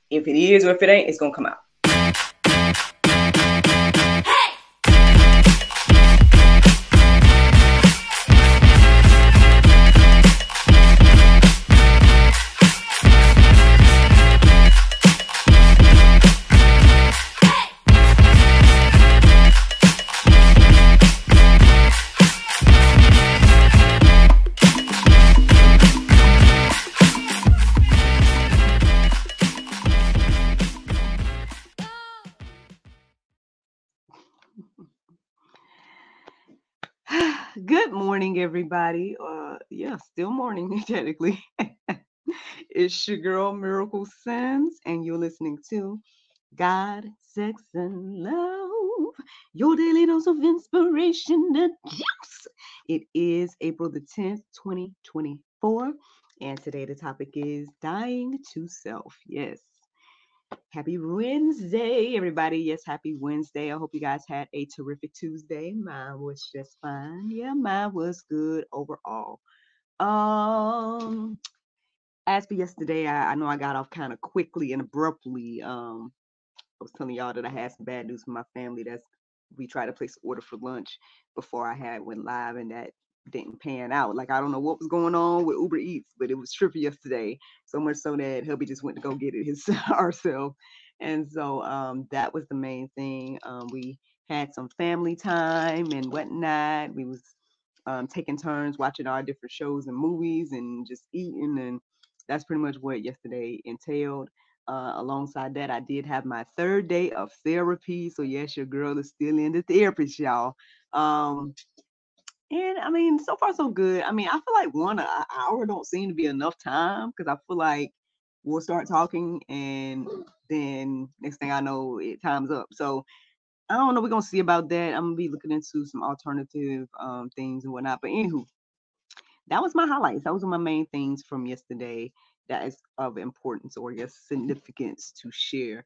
If it is or if it ain't, it's gonna come out. Good morning, everybody. Still morning, technically. It's your girl, Miracle Sims, and you're listening to God, Sex, and Love, your daily dose of inspiration, the juice. It is April the 10th, 2024, and today the topic is dying to self. Yes. Happy Wednesday, everybody. Yes, happy Wednesday. I hope you guys had a terrific Tuesday. Mine was just fine. Yeah, mine was good overall. As for yesterday, I know I got off kind of quickly and abruptly. I was telling y'all that I had some bad news from my family. We tried to place an order for lunch before I went live, and that didn't pan out. Like, I don't know what was going on with Uber Eats, but it was trippy yesterday. So much so that hubby just went to go get it ourselves. And so that was the main thing. We had some family time and whatnot. We was taking turns watching our different shows and movies and just eating, and that's pretty much what yesterday entailed. Alongside that, I did have my third day of therapy. So yes, your girl is still in the therapist, y'all. And I mean, so far so good. I mean, I feel like an hour don't seem to be enough time, because I feel like we'll start talking and then next thing I know, time's up. So I don't know. We're gonna see about that. I'm gonna be looking into some alternative things and whatnot. But anywho, that was my highlights. Those are my main things from yesterday that is of importance, or I guess significance, to share.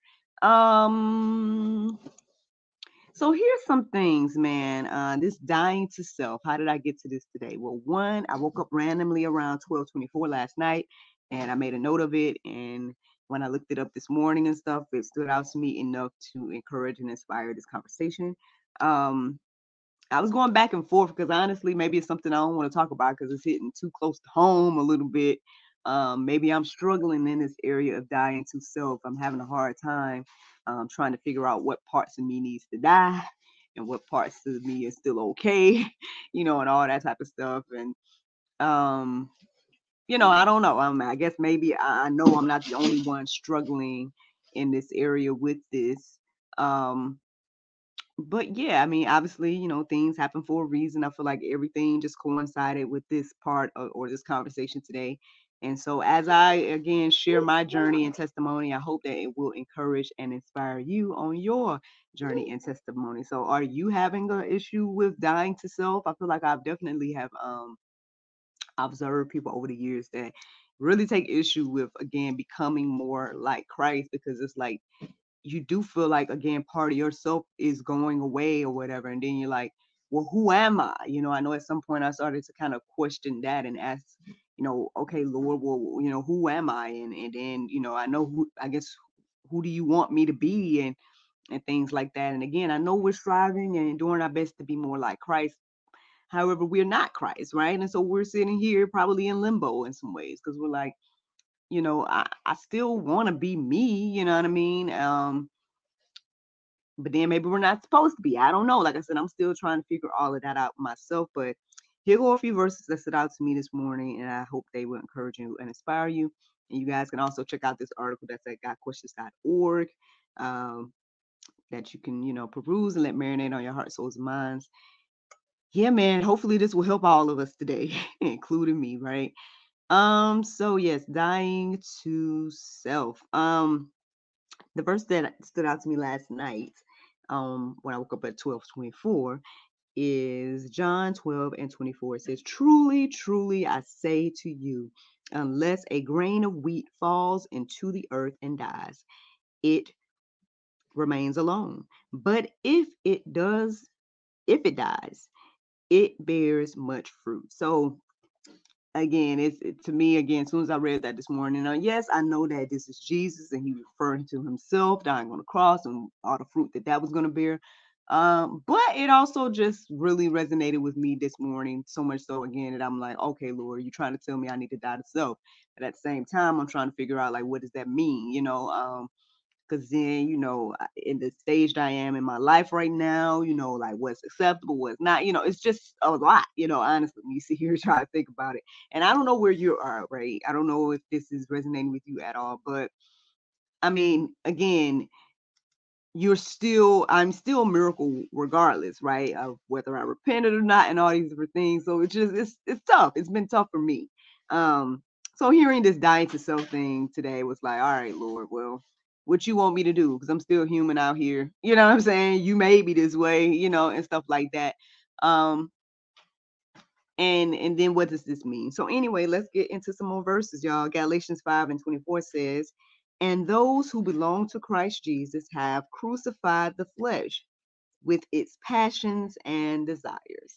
So here's some things, man. This dying to self. How did I get to this today? Well, one, I woke up randomly around 12:24 last night, and I made a note of it. And when I looked it up this morning and stuff, it stood out to me enough to encourage and inspire this conversation. I was going back and forth because honestly, maybe it's something I don't want to talk about because it's hitting too close to home a little bit. Maybe I'm struggling in this area of dying to self. I'm having a hard time trying to figure out what parts of me needs to die and what parts of me is still okay, and all that type of stuff. And I don't know. I guess maybe I know I'm not the only one struggling in this area with this. But yeah, I mean, obviously, things happen for a reason. I feel like everything just coincided with this part or this conversation today. And so, as I again share my journey and testimony, I hope that it will encourage and inspire you on your journey and testimony. So, are you having an issue with dying to self? I feel like I've definitely have observed people over the years that really take issue with, again, becoming more like Christ, because it's like you do feel like, again, part of yourself is going away or whatever. And then you're like, well, who am I? I know at some point I started to kind of question that and ask, okay, Lord, well, who am I? And then, I know who do you want me to be, and things like that. And again, I know we're striving and doing our best to be more like Christ. However, we're not Christ, right? And so we're sitting here probably in limbo in some ways, because we're like, I still want to be me, you know what I mean? But then maybe we're not supposed to be. I don't know. Like I said, I'm still trying to figure all of that out myself. But here go a few verses that stood out to me this morning, and I hope they will encourage you and inspire you. And you guys can also check out this article that's at gotquestions.org, that you can, peruse and let marinate on your heart, souls, and minds. Yeah, man. Hopefully this will help all of us today, including me, right? So yes, dying to self. The verse that stood out to me last night, when I woke up at 12:24, is John 12:24. It says, "Truly, truly, I say to you, unless a grain of wheat falls into the earth and dies, it remains alone. But if it dies, it bears much fruit." So again, to me, again, as soon as I read that this morning, yes, I know that this is Jesus and he referring to himself dying on the cross and all the fruit that was going to bear. But it also just really resonated with me this morning, so much so, again, that I'm like, okay, Lord, you're trying to tell me I need to die to self. But at the same time, I'm trying to figure out, like, what does that mean? Because then, in the stage that I am in my life right now, like what's acceptable, what's not, it's just a lot, honestly, when you sit here try to think about it. And I don't know where you are, right? I don't know if this is resonating with you at all, but I mean, again, I'm still a miracle regardless, right? Of whether I repented or not and all these different things. So it's tough. It's been tough for me. So hearing this dying to self thing today was like, all right, Lord, well, what you want me to do? Because I'm still human out here. You know what I'm saying? You made me this way, and stuff like that. And then what does this mean? So anyway, let's get into some more verses, y'all. Galatians 5:24 says, and those who belong to Christ Jesus have crucified the flesh with its passions and desires.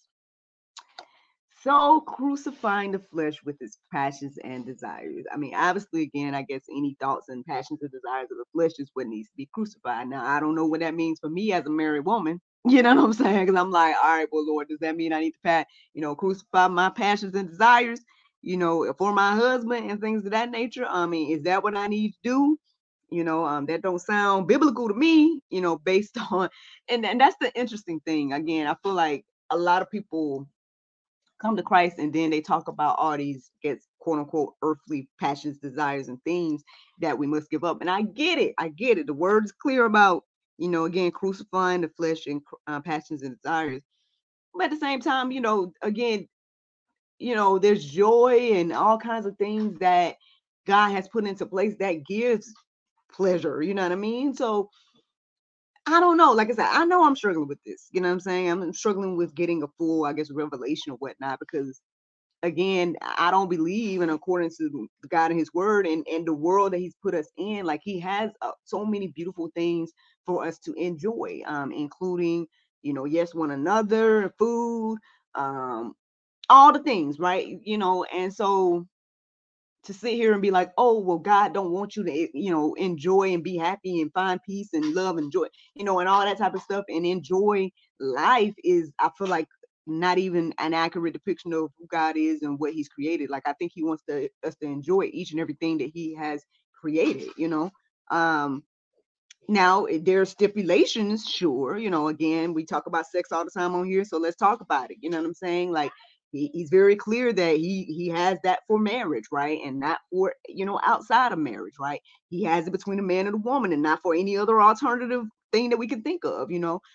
So crucifying the flesh with its passions and desires. I mean, obviously, again, I guess any thoughts and passions and desires of the flesh is what needs to be crucified. Now, I don't know what that means for me as a married woman. You know what I'm saying? Because I'm like, all right, well, Lord, does that mean I need to crucify my passions and desires, for my husband and things of that nature? I mean, is that what I need to do? That don't sound biblical to me, based on, and that's the interesting thing. Again, I feel like a lot of people come to Christ and then they talk about all these quote unquote earthly passions, desires, and things that we must give up. And I get it. I get it. The word is clear about, again, crucifying the flesh and passions and desires. But at the same time, again, there's joy and all kinds of things that God has put into place that gives pleasure. You know what I mean? So I don't know. Like I said, I know I'm struggling with this. You know what I'm saying? I'm struggling with getting a full, I guess, revelation or whatnot, because again, I don't believe in accordance to God and his word and the world that he's put us in. Like he has so many beautiful things for us to enjoy, including, yes, one another, food, all the things, right? And so to sit here and be like, oh, well, God don't want you to, enjoy and be happy and find peace and love and joy, and all that type of stuff and enjoy life is, I feel like, not even an accurate depiction of who God is and what he's created. Like, I think he wants us to enjoy each and everything that he has created, Um, now there's stipulations, sure. Again, we talk about sex all the time on here, so let's talk about it. You know what I'm saying? Like he's very clear that he has that for marriage, right? And not for, outside of marriage, right? He has it between a man and a woman and not for any other alternative thing that we can think of,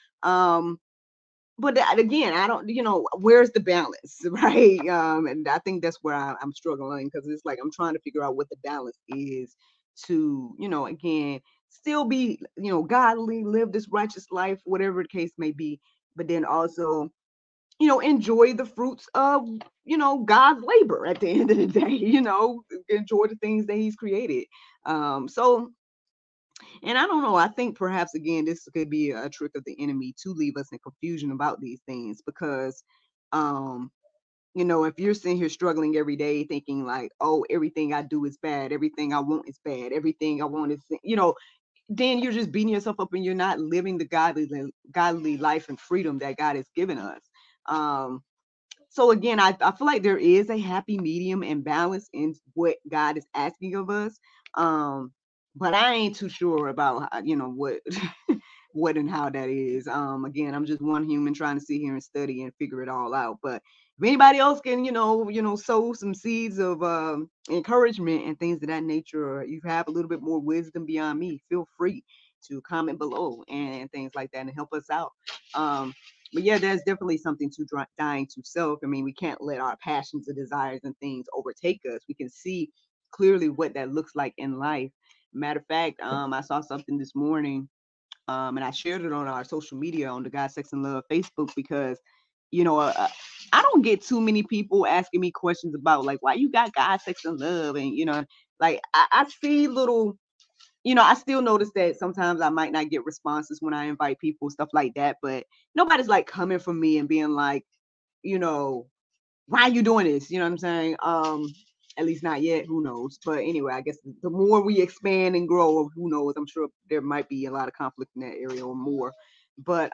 but again, I don't, where's the balance, right? And I think that's where I'm struggling, because it's like I'm trying to figure out what the balance is to, again, still be, godly, live this righteous life, whatever the case may be, but then also, enjoy the fruits of, God's labor at the end of the day, enjoy the things that he's created. So and I don't know. I think perhaps again, this could be a trick of the enemy to leave us in confusion about these things, because, um, if you're sitting here struggling every day, thinking like, oh, everything I do is bad, everything I want is bad, everything I want is, then you're just beating yourself up and you're not living the godly life and freedom that God has given us. Um, so again, I feel like there is a happy medium and balance in what God is asking of us. But I ain't too sure about how, what what and how that is. Again, I'm just one human trying to sit here and study and figure it all out. But if anybody else can, sow some seeds of encouragement and things of that nature, or you have a little bit more wisdom beyond me, feel free to comment below and things like that and help us out. But yeah, there's definitely something to dying to self. I mean, we can't let our passions and desires and things overtake us. We can see clearly what that looks like in life. Matter of fact, I saw something this morning, and I shared it on our social media on the God, Sex, and Love Facebook, because, I don't get too many people asking me questions about like why you got God, Sex, and Love, and like I see little, I still notice that sometimes I might not get responses when I invite people, stuff like that, but nobody's like coming from me and being like, you know, why are you doing this? You know what I'm saying? At least not yet. Who knows? But anyway, I guess the more we expand and grow, who knows? I'm sure there might be a lot of conflict in that area or more. But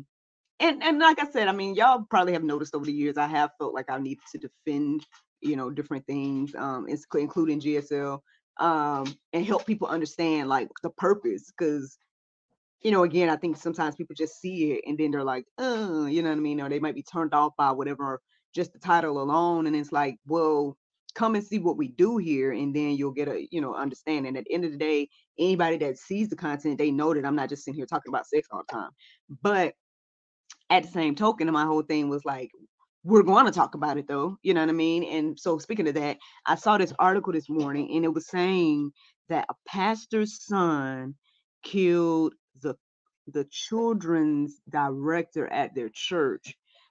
and like I said, I mean, y'all probably have noticed over the years, I have felt like I need to defend, different things, including GSL, and help people understand like the purpose, because again, I think sometimes people just see it and then they're like, you know what I mean? Or they might be turned off by whatever, just the title alone. And it's like, well, come and see what we do here. And then you'll get a, understanding. At the end of the day, anybody that sees the content, they know that I'm not just sitting here talking about sex all the time. But at the same token, my whole thing was like, we're going to talk about it though. You know what I mean? And so speaking of that, I saw this article this morning and it was saying that a pastor's son killed the children's director at their church.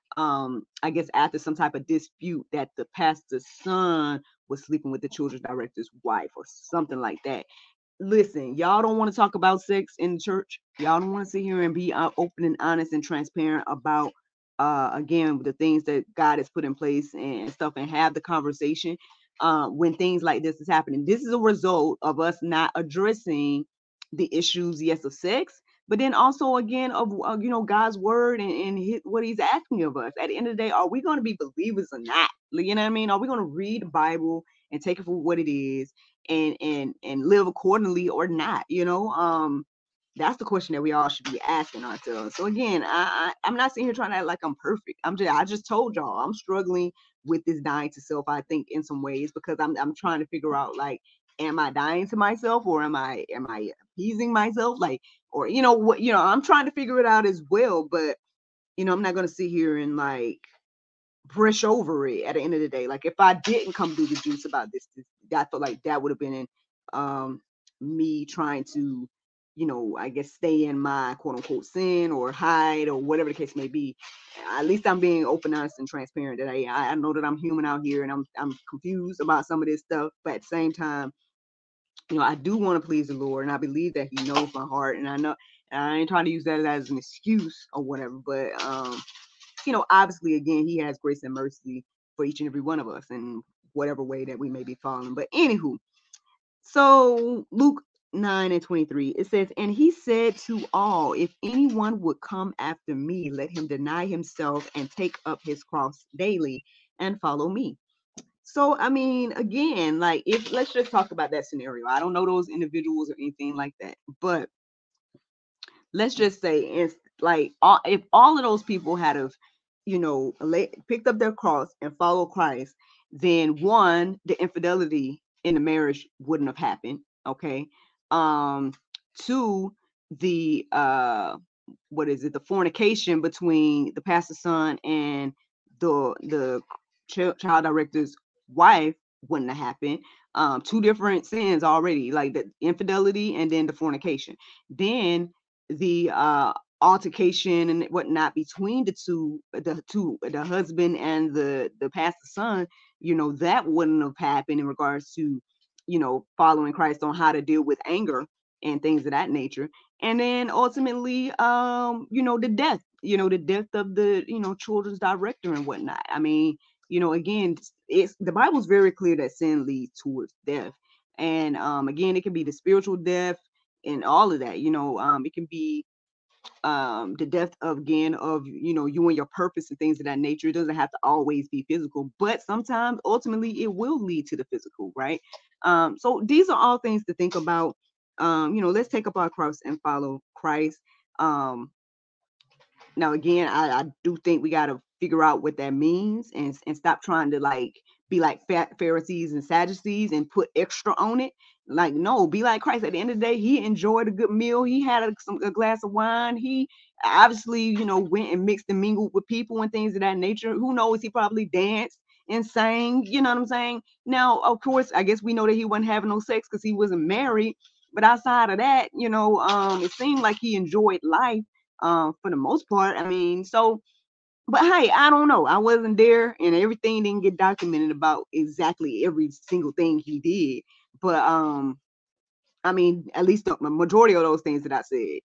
I guess after some type of dispute that the pastor's son was sleeping with the children's director's wife or something like that. Listen, y'all don't want to talk about sex in the church. Y'all don't want to sit here and be open and honest and transparent about again the things that God has put in place and stuff, and have the conversation when things like this is happening. This is a result of us not addressing the issues, yes, of sex, but then also again of God's word and what He's asking of us. At the end of the day, are we going to be believers or not? You know what I mean? Are we going to read the Bible and take it for what it is and live accordingly or not? That's the question that we all should be asking ourselves. So again, I'm not sitting here trying to act like I'm perfect. I just told y'all I'm struggling with this dying to self, I think, in some ways, because I'm trying to figure out, like, am I dying to myself, or am I appeasing myself? Like, or what, I'm trying to figure it out as well. But I'm not gonna sit here and like brush over it at the end of the day. Like, if I didn't come through the juice about this, I feel like that would have been me trying to, I guess, stay in my quote unquote sin or hide or whatever the case may be. At least I'm being open, honest, and transparent that I know that I'm human out here and I'm confused about some of this stuff, but at the same time, I do want to please the Lord, and I believe that He knows my heart, and I know, and I ain't trying to use that as an excuse or whatever, but obviously, again, He has grace and mercy for each and every one of us in whatever way that we may be falling. But anywho, so Luke 9:23, it says, and He said to all, if anyone would come after me, let him deny himself and take up his cross daily and follow me. So, I mean, again, like, let's just talk about that scenario. I don't know those individuals or anything like that, but let's just say it's like, if all of those people had of, picked up their cross and followed Christ, then one, the infidelity in the marriage wouldn't have happened. Okay. Two, the what is it? The fornication between the pastor's son and the child director's wife wouldn't have happened. Two different sins already, like the infidelity and then the fornication. Then the altercation and whatnot between the husband and the pastor's son, that wouldn't have happened in regards to, following Christ on how to deal with anger and things of that nature. And then ultimately, the death of the children's director and whatnot. I mean, again, it's the Bible's very clear that sin leads towards death. And again, it can be the spiritual death and all of that. It can be the death of, again, of you and your purpose and things of that nature. It doesn't have to always be physical, but sometimes ultimately it will lead to the physical, right? So these are all things to think about. Let's take up our cross and follow Christ. Now again, I do think we got to figure out what that means and stop trying to like be like Pharisees and Sadducees and put extra on it. Like, no, be like Christ. At the end of the day, He enjoyed a good meal. He had a glass of wine. He obviously, went and mixed and mingled with people and things of that nature. Who knows? He probably danced and sang. You know what I'm saying? Now, of course, I guess we know that He wasn't having no sex because He wasn't married. But outside of that, it seemed like He enjoyed life for the most part. I mean, so, but hey, I don't know. I wasn't there, and everything didn't get documented about exactly every single thing He did. But I mean, at least the majority of those things that I said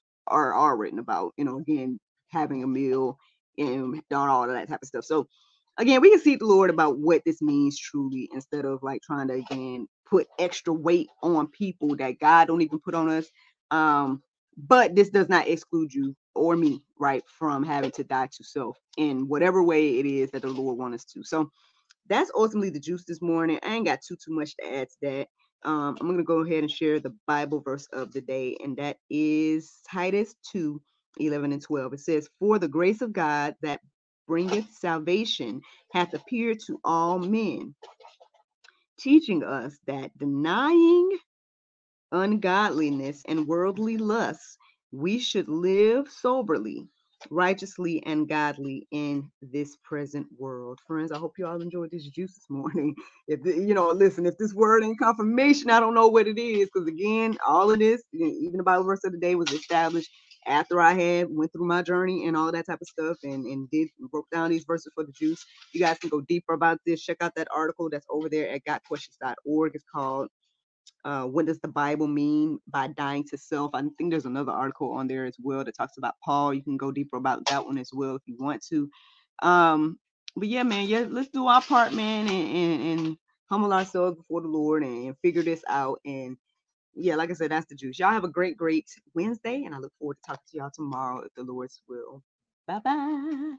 are written about. Again, having a meal and doing all of that type of stuff. So, again, we can seek the Lord about what this means truly, instead of like trying to again put extra weight on people that God don't even put on us. But this does not exclude you or me, right, from having to die to self in whatever way it is that the Lord wants us to. So that's ultimately the juice this morning. I ain't got too much to add to that. I'm going to go ahead and share the Bible verse of the day, and that is Titus 2:11-12. It says, "For the grace of God that bringeth salvation hath appeared to all men, teaching us that denying ungodliness and worldly lusts, we should live soberly, righteously, and godly in this present world." Friends, I hope you all enjoyed this juice this morning. If listen, if this word ain't confirmation, I don't know what it is. Because again, all of this, even the Bible verse of the day, was established after I had went through my journey and all that type of stuff, and broke down these verses for the juice. You guys can go deeper about this. Check out that article that's over there at gotquestions.org. It's called "What does the Bible mean by dying to self?" I think there's another article on there as well that talks about Paul. You can go deeper about that one as well if you want to. But yeah, man, let's do our part, man, and humble ourselves before the Lord and figure this out. And yeah, like I said, that's the juice. Y'all have a great Wednesday, and I look forward to talking to y'all tomorrow if the Lord's will. Bye-bye.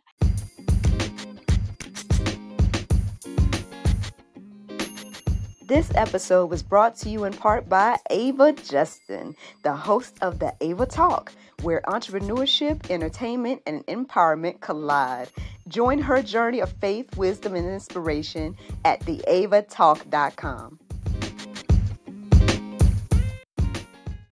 This episode was brought to you in part by Ava Justin, the host of the Ava Talk, where entrepreneurship, entertainment, and empowerment collide. Join her journey of faith, wisdom, and inspiration at theavatalk.com.